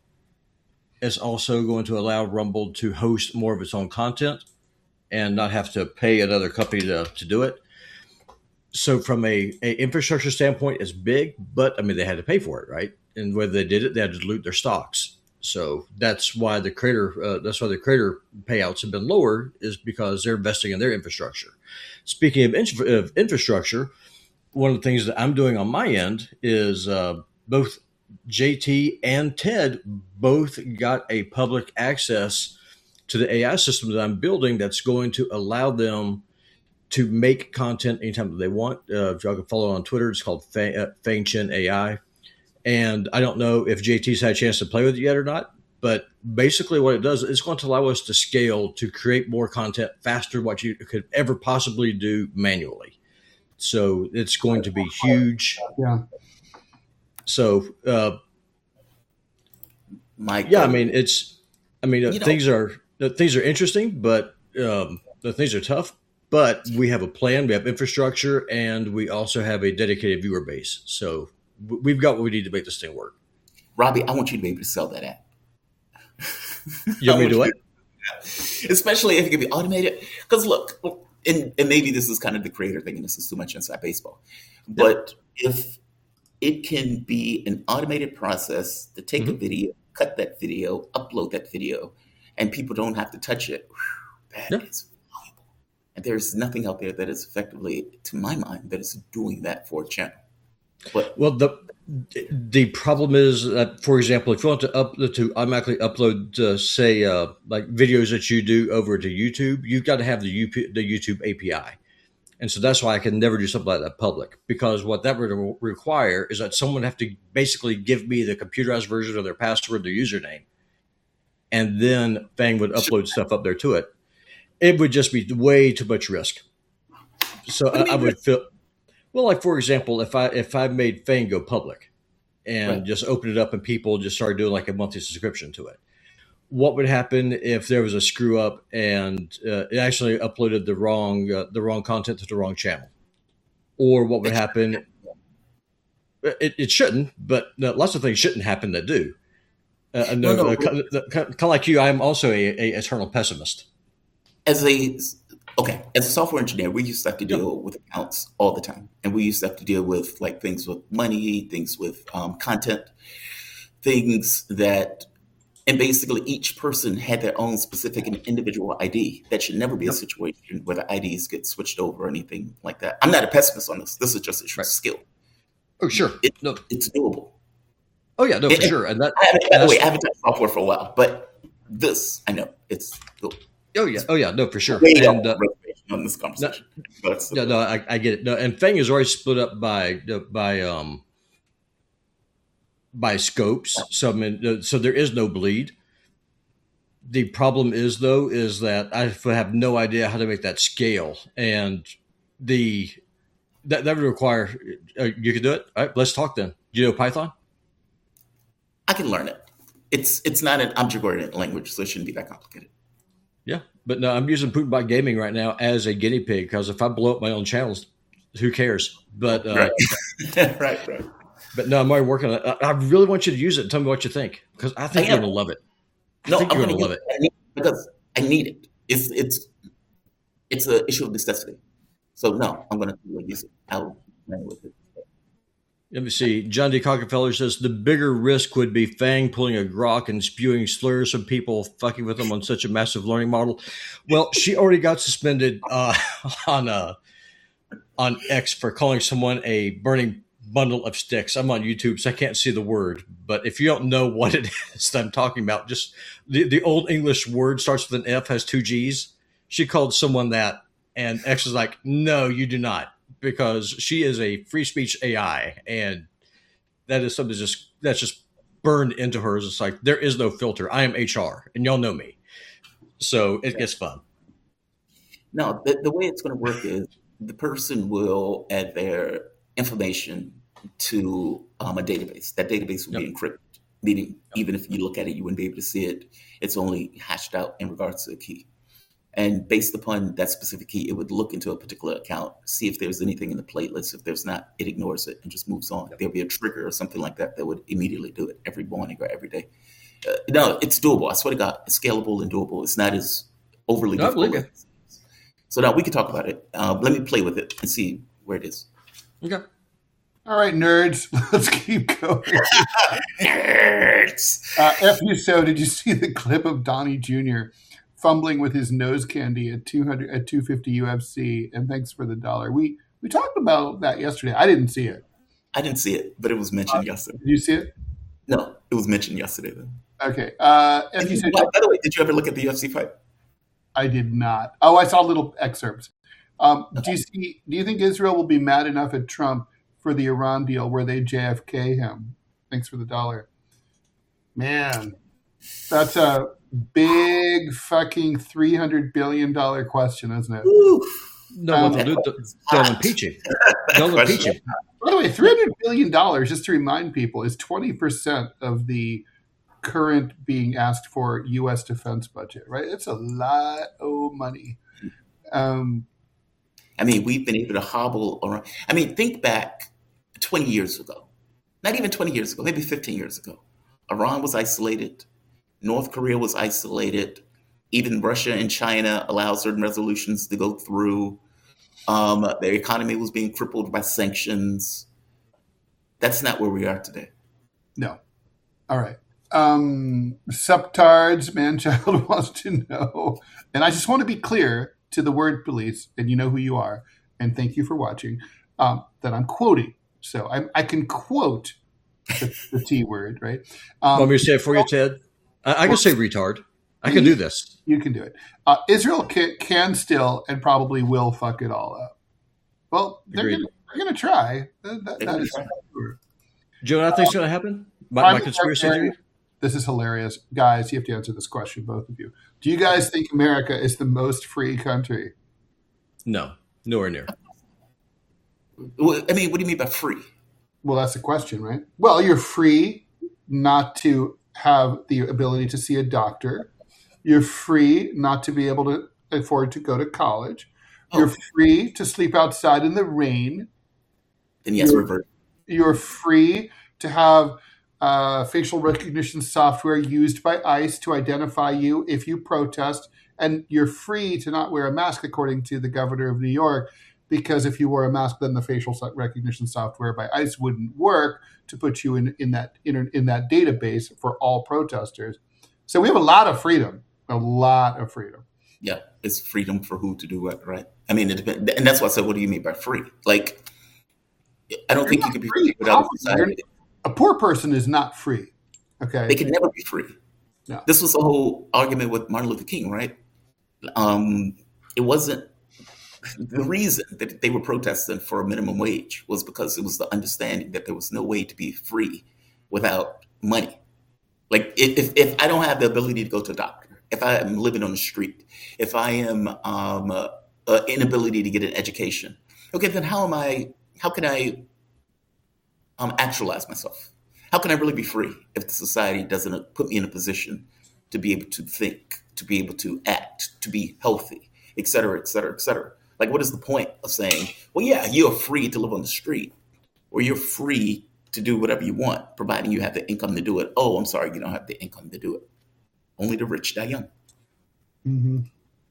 It's also going to allow Rumble to host more of its own content and not have to pay another company to, to do it. So from a, a infrastructure standpoint, it's big, but I mean, they had to pay for it, right? And whether they did it, they had to dilute their stocks. So that's why the creator, uh, that's why the creator payouts have been lower, is because they're investing in their infrastructure. Speaking of, infra- of infrastructure, one of the things that I'm doing on my end is uh, both J T and Ted both got a public access to the A I system that I'm building that's going to allow them to make content anytime that they want. Uh, if y'all can follow on Twitter, it's called Fang, uh, Fang Chen A I. And I don't know if J T's had a chance to play with it yet or not, but basically what it does is it's going to allow us to scale to create more content faster, what you could ever possibly do manually. So it's going to be huge. Yeah. So, uh, Mike. yeah, I mean, it's, I mean, uh, You know- things are, uh, things are interesting, but um, the things are tough, but we have a plan, we have infrastructure, and we also have a dedicated viewer base. So w- we've got what we need to make this thing work. Robbie, I want you to be able to sell that app. You want me to do it? Especially if it can be automated. Because look, and, and maybe this is kind of the creator thing, and this is too much inside baseball. But yeah. if it can be an automated process to take mm-hmm. a video, cut that video, upload that video, and people don't have to touch it, whew, that yeah. is valuable. And there's nothing out there that is effectively, to my mind, that is doing that for a channel. But, well, the the problem is that, for example, if you want to up to automatically upload, uh, say, uh, like videos that you do over to YouTube, you've got to have the U P, the YouTube A P I, and so that's why I can never do something like that public, because what that would require is that someone have to basically give me the computerized version of their password, their username, and then Fang would upload stuff up there to it. It would just be way too much risk. So I, I would feel. Well, like, for example, if I if I made Fang go public and right. just opened it up and people just started doing like a monthly subscription to it, what would happen if there was a screw up and uh, it actually uploaded the wrong uh, the wrong content to the wrong channel? Or what would happen? It, it shouldn't, but uh, lots of things shouldn't happen that do. Uh, no, no, uh, kind of like you, I'm also a, a eternal pessimist. As a Okay, as a software engineer, we used to have to deal yep. with accounts all the time. And we used to have to deal with like things with money, things with um, content, things that, and basically each person had their own specific and individual I D. That should never be yep. a situation where the I Ds get switched over or anything like that. I'm not a pessimist on this. This is just a right. skill. Oh, sure. It, no. It's doable. Oh, yeah, no, for and, sure. And that, I haven't, by the way, I haven't done software for a while, but this, I know, it's doable. Oh yeah, oh yeah, no, for sure. Way and uh, on this conversation. No, no, no I, I get it. No, and Fang is already split up by by um by scopes. So I mean, so there is no bleed. The problem is though is that I have no idea how to make that scale, and the that that would require uh, you can do it. All right, let's talk then. Do you know Python? I can learn it. It's it's not an object-oriented language, so it shouldn't be that complicated. Yeah, but no, I'm using Putinbot Gaming right now as a guinea pig because if I blow up my own channels, who cares? But uh, right, right, right. But no, I'm already working on it. I really want you to use it and tell me what you think because I think I you're going to love it. I no, think I'm you're going to love it. it because I need it. It's it's it's an issue of necessity. So no, I'm going to use it. I'll play with it. Let me see. John D. Cockefeller says the bigger risk would be Fang pulling a grok and spewing slurs from people fucking with them on such a massive learning model. Well, she already got suspended uh, on uh, on X for calling someone a burning bundle of sticks. I'm on YouTube, so I can't see the word. But if you don't know what it is that I'm talking about, just the, the old English word starts with an F, has two G's. She called someone that, and X is like, no, you do not. Because she is a free speech A I, and that is something that's just that's just burned into her. It's like there is no filter. I am H R, and y'all know me, so it gets fun. No, the, the way it's going to work is the person will add their information to um, a database. That database will yep. be encrypted, meaning yep. even if you look at it, you wouldn't be able to see it. It's only hashed out in regards to the key. And based upon that specific key, it would look into a particular account, see if there's anything in the playlist. If there's not, it ignores it and just moves on. Yep. There'll be a trigger or something like that that would immediately do it every morning or every day. Uh, no, it's doable. I swear to God, it's scalable and doable. It's not as overly no, difficult. So now we can talk about it. Uh, let me play with it and see where it is. Okay. All right, nerds, let's keep going. Nerds! Uh, F you so, did you see the clip of Donnie Junior fumbling with his nose candy at two hundred at two fifty U F C, and thanks for the dollar. We we talked about that yesterday. I didn't see it. I didn't see it, but it was mentioned uh, yesterday. Did you see it? No, it was mentioned yesterday then. Okay. Uh, if you said, by the way, did you ever look at the U F C fight? I did not. Oh, I saw little excerpts. Um, okay. Do you see? Do you think Israel will be mad enough at Trump for the Iran deal where they J F K him? Thanks for the dollar. Man, that's a big fucking three hundred billion dollars question, isn't it? Ooh. No, um, they'll, they'll impeach him. They'll impeach him. By the way, three hundred billion dollars, just to remind people, is twenty percent of the current being asked for U S defense budget, right? It's a lot of money. Um, I mean, we've been able to hobble around. I mean, think back twenty years ago. Not even twenty years ago, maybe fifteen years ago. Iran was isolated. North Korea was isolated. Even Russia and China allowed certain resolutions to go through. Um, their economy was being crippled by sanctions. That's not where we are today. No. All right. Um, Subtards, Manchild wants to know, and I just want to be clear to the word police, and you know who you are, and thank you for watching, um, that I'm quoting. So I, I can quote the, the T word, right? Um, Want me to say it for you, Ted? I, I can say retard. I can do this. You can do it. Uh, Israel can, can still and probably will fuck it all up. Well, they're going to try. That, that, that is sure. Do you know what I think is going to happen? My, my conspiracy theory? This is hilarious. Guys, you have to answer this question, both of you. Do you guys think America is the most free country? No, nowhere near. I mean, what do you mean by free? Well, that's the question, right? Well, you're free not to have the ability to see a doctor. You're free not to be able to afford to go to college. You're oh. free to sleep outside in the rain. Then yes, you're, revert. You're free to have uh, facial recognition software used by ICE to identify you if you protest. And you're free to not wear a mask, according to the governor of New York, because if you wore a mask, then the facial recognition software by ICE wouldn't work to put you in, in that in, in that database for all protesters. So we have a lot of freedom, a lot of freedom. Yeah, it's freedom for who to do what, right? I mean, it depends, and that's why I said, what do you mean by free? Like, I don't You're think you can be free without society. A poor person is not free. Okay, they can never be free. No. This was the whole argument with Martin Luther King, right? Um, it wasn't the reason that they were protesting for a minimum wage was because it was the understanding that there was no way to be free without money. Like if if I don't have the ability to go to a doctor, if I am living on the street, if I am um, uh, uh, inability to get an education, okay, then how am I? How can I um, actualize myself? How can I really be free if the society doesn't put me in a position to be able to think, to be able to act, to be healthy, et cetera, et cetera, et cetera? Like, what is the point of saying, well, yeah, you're free to live on the street, or you're free to do whatever you want, providing you have the income to do it. Oh, I'm sorry, you don't have the income to do it. Only the rich die young. Mm-hmm.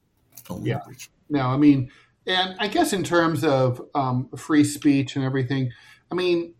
Only yeah. the rich. No, I mean, and I guess in terms of um, free speech and everything, I mean,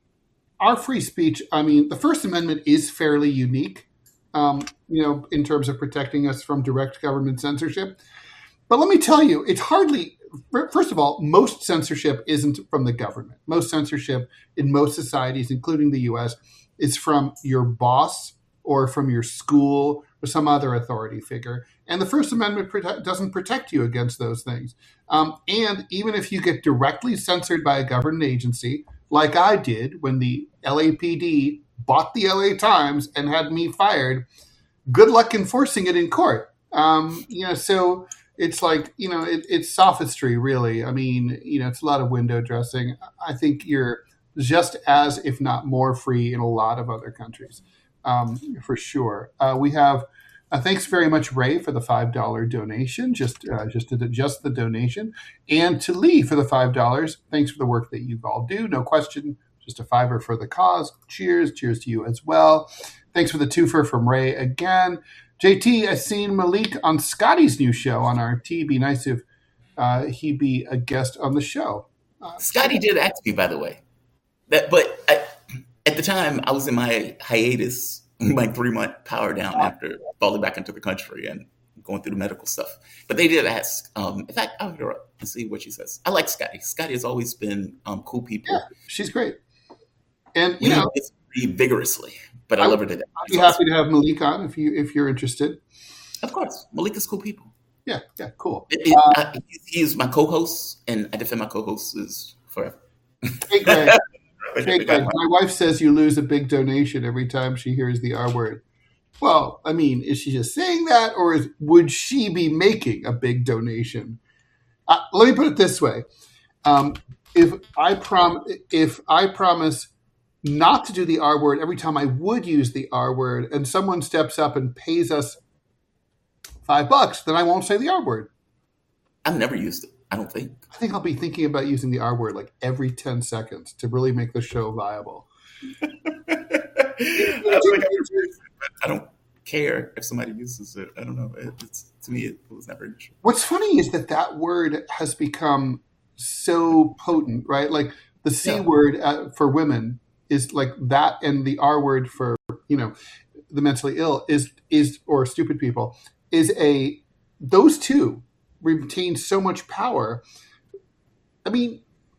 our free speech, I mean, the First Amendment is fairly unique, um, you know, in terms of protecting us from direct government censorship. But let me tell you, it's hardly, first of all, most censorship isn't from the government. Most censorship in most societies, including the U S, is from your boss or from your school or some other authority figure. And the First Amendment prote- doesn't protect you against those things. Um, and even if you get directly censored by a government agency, like I did when the L A P D bought the L A Times and had me fired, good luck enforcing it in court. Um, you know, so it's like, you know, it, it's sophistry, really. I mean, you know, it's a lot of window dressing. I think you're just as, if not more, free in a lot of other countries, um, for sure. Uh, we have, uh, thanks very much, Ray, for the five dollars donation, just uh, just to the, just the donation. And to Lee for the five dollars. Thanks for the work that you all do. No question, just a fiver for the cause. Cheers. Cheers to you as well. Thanks for the twofer from Ray again. J T, I've seen Malik on Scotty's new show on R T. Be nice if uh, he be a guest on the show. Uh, Scotty did ask me, by the way. That, but I, at the time, I was in my hiatus, my three-month power down after falling back into the country and going through the medical stuff. But they did ask. Um, in fact, I'll hit her up and see what she says. I like Scotty. Scotty has always been um, cool people. Yeah, she's great. And, you we know, disagree vigorously, but I, I love her to death. I'd be happy to have Malik on if, you, if you're interested. Of course. Malik is cool people. Yeah, yeah, cool. It, it, uh, I, he's my co-host, and I defend my co-hosts forever. Hey, Greg. Hey, Greg. My wife says you lose a big donation every time she hears the R word. Well, I mean, is she just saying that, or is, would she be making a big donation? Uh, let me put it this way: um, if I prom, if I promise not to do the R word every time I would use the R word, and someone steps up and pays us five bucks, then I won't say the R word. I've never used it. I don't think. I think I'll be thinking about using the R word like every ten seconds to really make the show viable. I don't, I don't care if somebody uses it. I don't know. It, it's to me, it, it was never an issue. What's funny is that that word has become so potent, right? Like the C Yeah. word uh, for women is like that, and the R word for, you know, the mentally ill is is or stupid people is a those two retain so much power. I mean,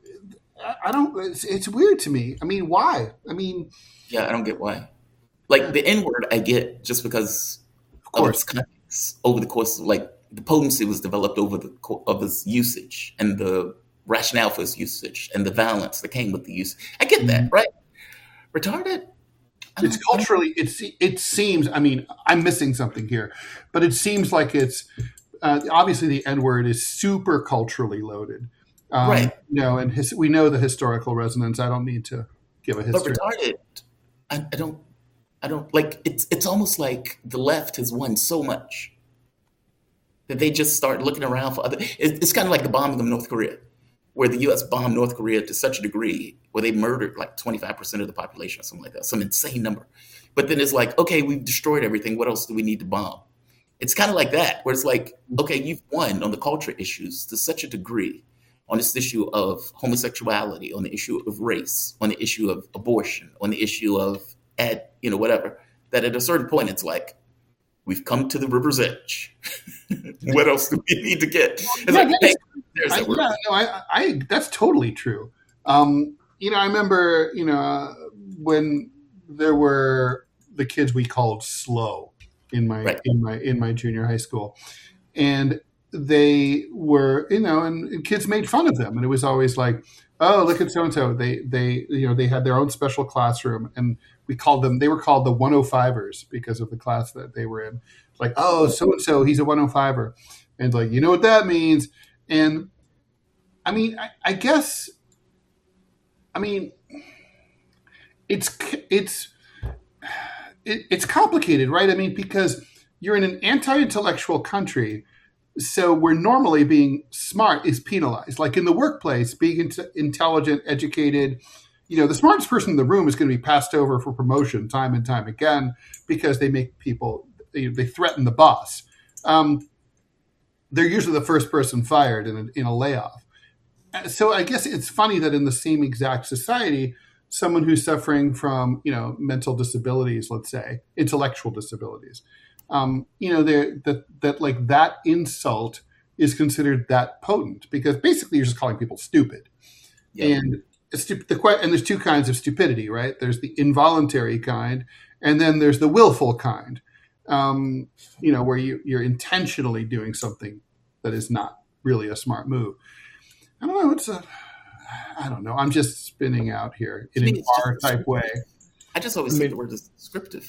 I, I don't. It's, it's weird to me. I mean, why? I mean, Yeah, I don't get why. Like the N word, I get just because of of course, its context over the course of like the potency was developed over the co- of its usage and the rationale for its usage and the violence that came with the use. I get that, right? Retarded. I it's don't, I don't, culturally. It's it seems. I mean, I'm missing something here, but it seems like it's uh, obviously the N word is super culturally loaded. Um, right. you know, and his, we know the historical resonance. I don't need to give a But history. retarded, I, I don't, I don't like. It's it's almost like the left has won so much that they just start looking around for other. It, it's kind of like the bombing of North Korea, where the U S bombed North Korea to such a degree where they murdered like twenty-five percent of the population or something like that, some insane number. But then it's like, okay, we've destroyed everything. What else do we need to bomb? It's kind of like that, where it's like, okay, you've won on the culture issues to such a degree, on this issue of homosexuality, on the issue of race, on the issue of abortion, on the issue of ad, you know, whatever, that at a certain point it's like, we've come to the river's edge. What else do we need to get? It's Yeah, like, that hey, is- there's I, that word. yeah, no, I, I, that's totally true. Um, you know, I remember, you know, uh, when there were the kids we called slow in my Right. in my in my junior high school, and they were, you know, and, and kids made fun of them, and it was always like, oh, look at so and so. They they you know they had their own special classroom, and we called them. They were called the one oh fivers because of the class that they were in. Like, oh, so and so, he's a one oh fiver, and like, you know what that means. And I mean, I, I guess, I mean, it's it's it, it's complicated, right? I mean, because you're in an anti-intellectual country, so where normally being smart is penalized. Like in the workplace, being int- intelligent, educated, you know, the smartest person in the room is going to be passed over for promotion time and time again because they make people they, they threaten the boss. Um, they're usually the first person fired in a, in a layoff. So I guess it's funny that in the same exact society, someone who's suffering from, you know, mental disabilities, let's say, intellectual disabilities, um, you know, that that like that insult is considered that potent because basically you're just calling people stupid. Yeah. And it's stu- the que- and there's two kinds of stupidity, right? There's the involuntary kind, and then there's the willful kind. Um, you know, where you, you're intentionally doing something that is not really a smart move. I don't know. It's a, I don't know. I'm just spinning out here in To an me, it's R just- type way. I just always I think mean- the word is descriptive.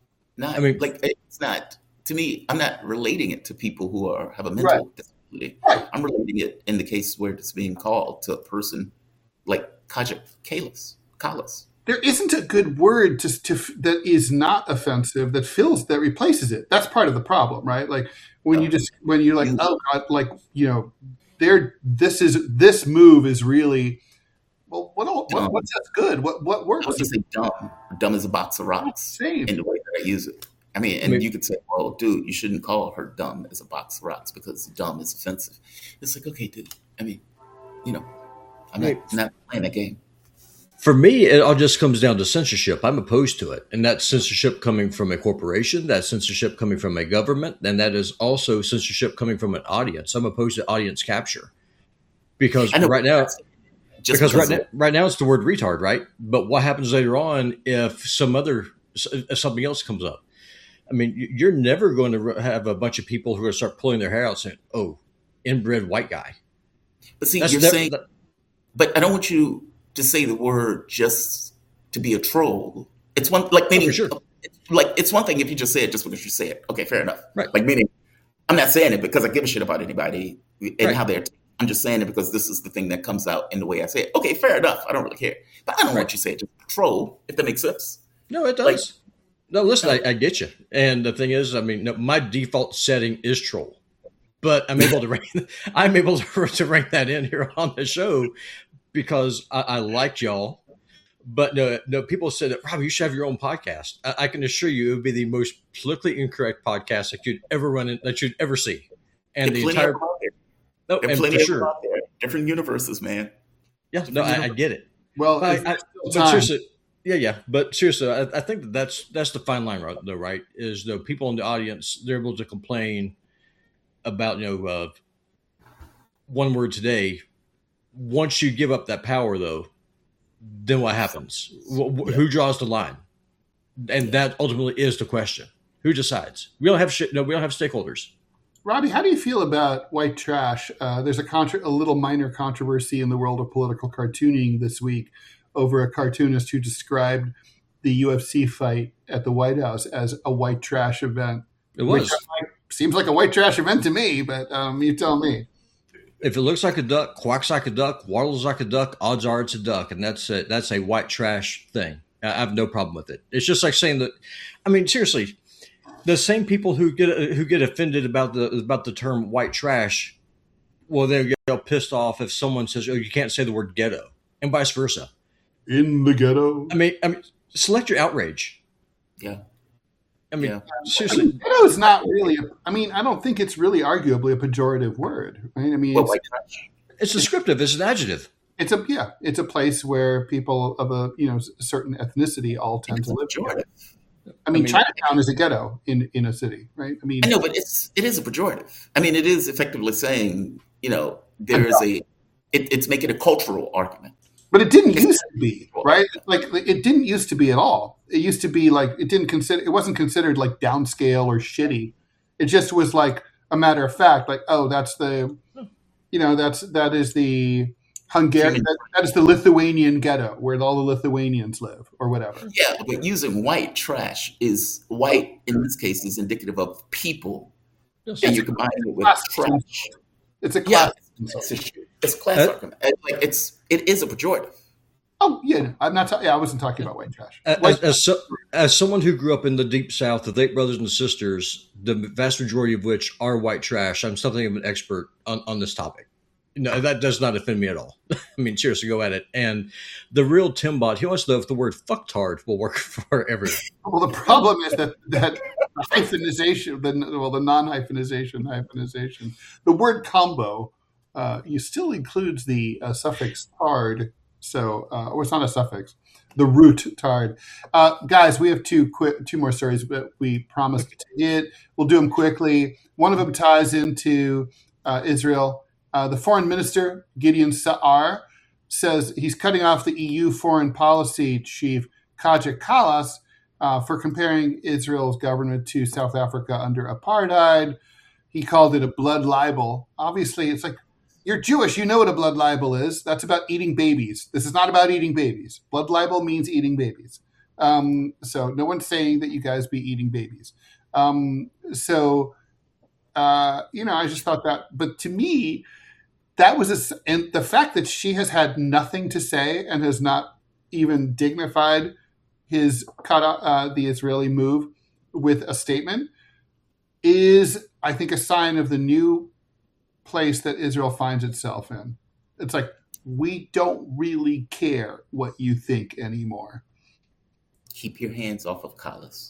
Not I mean- like it's not to me. I'm not relating it to people who are have a mental Right. disability. Right. I'm relating it in the case where it's being called to a person like Kaja Kalis. Kalis. There isn't a good word to, to that is not offensive that fills that replaces it. That's part of the problem, right? Like when you just when you're like, oh God, like you know, there. This is this move is really well. What all, what, what's that's good? What what I works? would just say dumb. Dumb as a box of rocks Same. in the way that I use it. I mean, and I mean- you could say, well, dude, you shouldn't call her dumb as a box of rocks because dumb is offensive. It's like, okay, dude. I mean, you know, I'm not, Right. not playing that game. For me, it all just comes down to censorship. I'm opposed to it. And that's censorship coming from a corporation, that's censorship coming from a government, and that is also censorship coming from an audience. I'm opposed to audience capture. Because I know right now, just because right of- now, right now it's the word retard, right? But what happens later on if some other, if something else comes up? I mean, you're never going to have a bunch of people who are going to start pulling their hair out saying, oh, inbred white guy. But see, That's you're never- saying, that- but I don't want you to say the word just to be a troll. It's one like meaning, for sure. it's like it's one thing if you just say it just because you say it. Okay, fair enough. Right. Like meaning, I'm not saying it because I give a shit about anybody and Right. how they're. I'm just saying it because this is the thing that comes out in the way I say it. Okay, fair enough. I don't really care, but I don't want you to say it just troll. If that makes sense. No, it does. Like- no, listen, I, I get you. And the thing is, I mean, no, my default setting is troll, but I'm able to rank, I'm able to, to rank that in here on the show because I, I like y'all. But no, no, people said that, Rob, you should have your own podcast. I, I can assure you it would be the most politically incorrect podcast that you'd ever run in, that you'd ever see. And There the are plenty entire, of them out there. no, There are and plenty for of them sure. out there. Different universes, man. Yeah, no, I, I get it. Well, But, if I, I, there's still but time- seriously, yeah, yeah. But seriously, I, I think that that's that's the fine line, right, though, right? Is the people in the audience, they're able to complain about, you know, uh, one word today. Once you give up that power, though, then what happens? Wh- wh- Who draws the line? And that ultimately is the question. Who decides? We don't have shit. No, we don't have stakeholders. Robbie, how do you feel about white trash? Uh, there's a, contra- a little minor controversy in the world of political cartooning this week over a cartoonist who described the U F C fight at the White House as a white trash event. It was. Which like, seems like a white trash event to me, but um, you tell me. If it looks like a duck, quacks like a duck, waddles like a duck, odds are it's a duck, and that's a, that's a white trash thing. I have no problem with it. It's just like saying that. I mean, seriously, the same people who get who get offended about the about the term white trash, well, they get pissed off if someone says, "Oh, you can't say the word ghetto," and vice versa. In the ghetto. I mean, I mean, select your outrage. Yeah. I mean, Yeah. I seriously, mean, ghetto is not really. A, I mean, I don't think it's really arguably a pejorative word, right? I mean, Well, it's, white trash. it's descriptive. It's an adjective. it's a yeah, it's a place where people of a you know certain ethnicity all tend It's to live. pejorative. I mean, I mean- Chinatown is a ghetto in, in a city, right? I mean, I know, but it's it is a pejorative. I mean, it is effectively saying, you know, there is a it, it's making a cultural argument. but it didn't used to be, right? Like it didn't used to be at all. It used to be like it didn't consider it wasn't considered like downscale or shitty. It just was like a matter of fact, like oh, that's the, you know, that's that is the Hungarian, that, that is the Lithuanian ghetto where all the Lithuanians live or whatever. Yeah, but using white trash is white in this case is indicative of people, Yes. and you combine it with Class. trash. It's a Yeah, class. it's, a, it's a class Uh, argument. And, like it's it is a pejorative. Oh yeah, I'm not. Ta- yeah, I wasn't talking about white trash. As, White, as, so, as someone who grew up in the deep South with eight brothers and sisters, the vast majority of which are white trash, I'm something of an expert on, on this topic. No, that does not offend me at all. I mean, seriously, go at it. And the real Timbot, he wants to know if the word fucktard will work for everyone. well, the problem is that that hyphenization, the well, the non-hyphenization, hyphenization, the word combo, uh, you still includes the uh, suffix tard. So, uh, or it's not a suffix, the root tard. Uh, guys, we have two quick, two more stories that we promised to hit. We'll do them quickly. One of them ties into uh, Israel. Uh, the foreign minister, Gideon Sa'ar, says he's cutting off the E U foreign policy chief, Kaja Kallas, uh, for comparing Israel's government to South Africa under apartheid. He called it a blood libel. Obviously, it's like, you're Jewish, you know what a blood libel is. That's about eating babies. This is not about eating babies. Blood libel means eating babies. Um, so no one's saying that you guys be eating babies. Um, so, uh, you know, I just thought that. But to me, that was a, and the fact that she has had nothing to say and has not even dignified his uh, the Israeli move with a statement is, I think, a sign of the new place that Israel finds itself in. It's like, we don't really care what you think anymore. Keep your hands off of Kallas.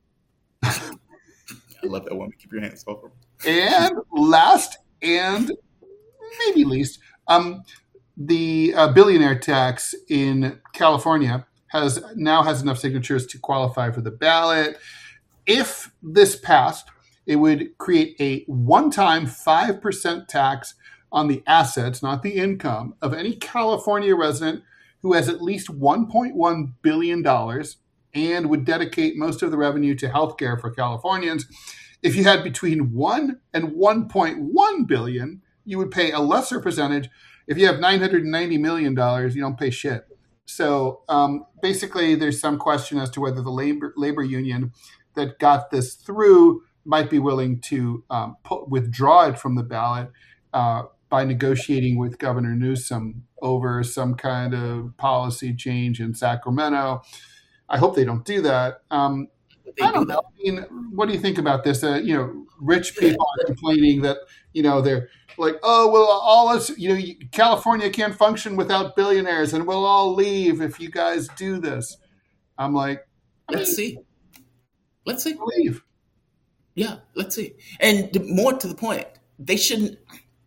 I love that woman. Keep your hands off her. And last and maybe least, um, the uh, billionaire tax in California has now has enough signatures to qualify for the ballot. If this passed, it would create a one-time five percent tax on the assets, not the income, of any California resident who has at least one point one billion dollars and would dedicate most of the revenue to healthcare for Californians. If you had between one and one point one billion dollars, you would pay a lesser percentage. If you have nine hundred ninety million dollars, you don't pay shit. So um, basically, there's some question as to whether the labor, labor union that got this through might be willing to um, put, withdraw it from the ballot uh, by negotiating with Governor Newsom over some kind of policy change in Sacramento. I hope they don't do that. Um, they I don't do know. that. I mean, what do you think about this? Uh, you know, rich people are complaining that, you know, they're like, oh, well, all us, you know, California can't function without billionaires, and we'll all leave if you guys do this. I'm like, I Let's mean, see. Let's see. leave. Yeah, let's see. And to- more to the point, they shouldn't.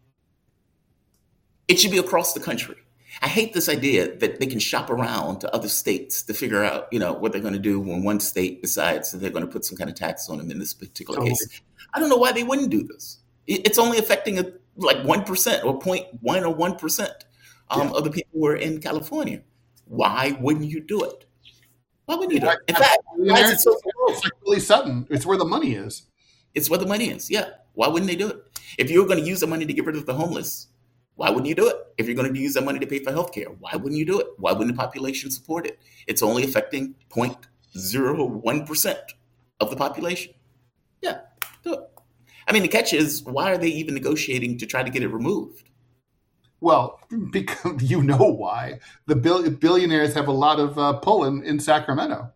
It should be across the country. I hate this idea that they can shop around to other states to figure out, you know, what they're going to do when one state decides that they're going to put some kind of tax on them in this particular Totally. case. I don't know why they wouldn't do this. It- It's only affecting a, like one percent or zero point one or one percent um, Yeah. of the people who are in California. Why wouldn't you do it? Why wouldn't you do Why it? In not? fact, why is it so It's like Billy Sutton. It's where the money is. It's where the money is. Yeah. Why wouldn't they do it? If you were going to use the money to get rid of the homeless, why wouldn't you do it? If you're going to use that money to pay for healthcare, why wouldn't you do it? Why wouldn't the population support it? It's only affecting zero point zero one percent of the population. Yeah, do it. I mean, the catch is, why are they even negotiating to try to get it removed? Well, because you know why. The bill- billionaires have a lot of uh, pull in, in Sacramento.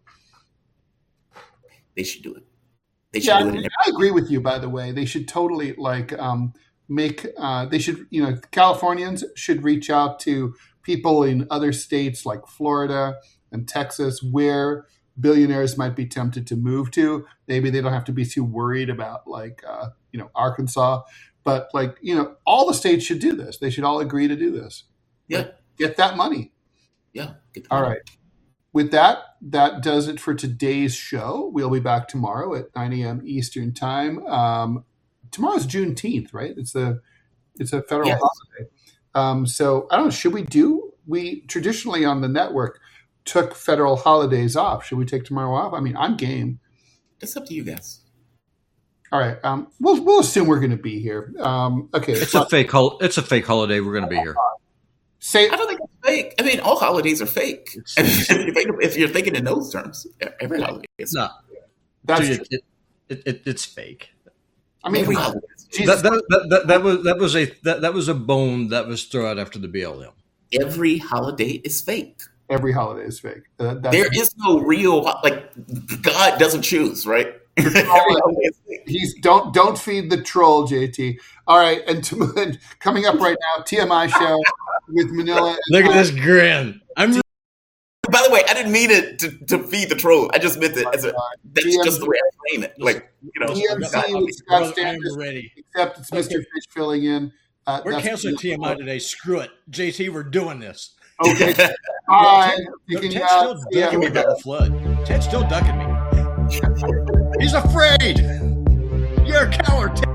They should do it. They should Yeah, do I, it in mean, every I agree with you. By the way, they should totally like um, make. Uh, they should, you know, Californians should reach out to people in other states like Florida and Texas, where billionaires might be tempted to move to. Maybe they don't have to be too worried about like uh, you know Arkansas, but like you know, all the states should do this. They should all agree to do this. Yeah, Like, get that money. yeah. Get the All money. right. With that, that does it for today's show. We'll be back tomorrow at nine a.m. Eastern Time. Um, tomorrow's Juneteenth, right? It's the it's a federal Yes. holiday. Um, so I don't know. Should we do? We traditionally on the network took federal holidays off. Should we take tomorrow off? I mean, I'm game. It's up to you guys. All right. Um, we'll we'll assume we're going to be here. Um, okay. It's so- a fake hol- It's a fake holiday. We're going to be here. say I don't think it's fake. I mean, all holidays are fake. if, you're thinking, if you're thinking in those terms, every holiday is No, that's. dude, it, it, it, it's fake. I mean, every we- holiday is fake. Jesus, That, that, that, that, that was that was a that, that was a bone that was thrown out after the B L M. Every holiday is fake. every holiday is fake. Uh, that's, There is no real, like, God doesn't choose, right? Every holiday is fake. He's don't don't feed the troll, J T. All right, and, to, and coming up right now, T M I show with Manila. and Look at I. this grin. I'm By the way, I didn't mean it to, to feed the troll. I just meant it as a, that's D M just the way I frame it. Like, you know, D M C God, with Scott Brother, I am Standish, ready. except it's Mister Okay. Fish filling in. Uh, We're that's- canceling T M I today. Screw it, J T. We're doing this. Okay, bye. Ted- You can, Ted's uh, still yeah. ducking me about the flood. Ted's still ducking me. He's afraid. You're a coward, Ted.